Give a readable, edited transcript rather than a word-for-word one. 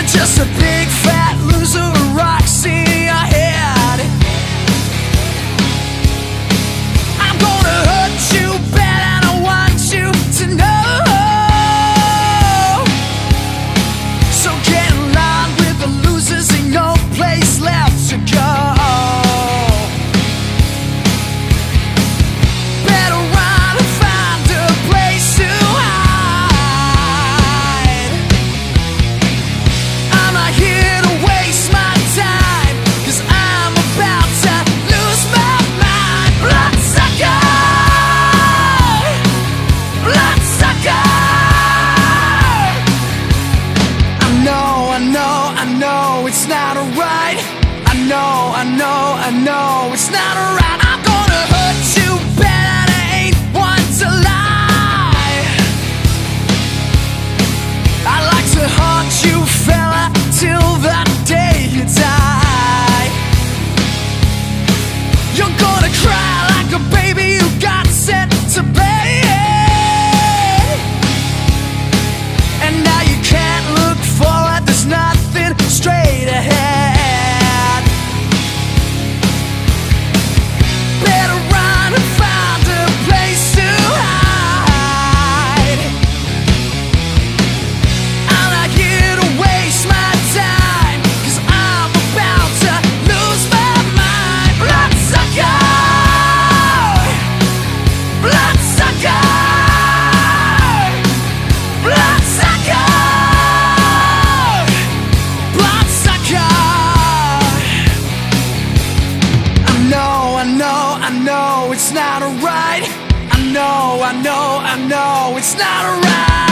just a big fat loser with rocks in your head. I'm gonna hurt you bad and I want you to know. So get in line with the losers, ain't no place left to go. Better run and find a place to hide. I'm not here to waste my time, 'cause I'm about to lose my mind. Bloodsucker, bloodsucker. I know it's not right. I know it's not right. I'm gonna hurt you bad and I ain't one to lie. I like to haunt you, fella, till the day you die. You're gonna cry like a baby who got sent to bed. And now you can't look forward, there's nothing straight ahead. Better run and find a place to hide. I'm not here to waste my time, 'cause I'm about to lose my mind. Bloodsucker, bloodsucker, bloodsucker, bloodsucker. I know it's not right. I know it's not right.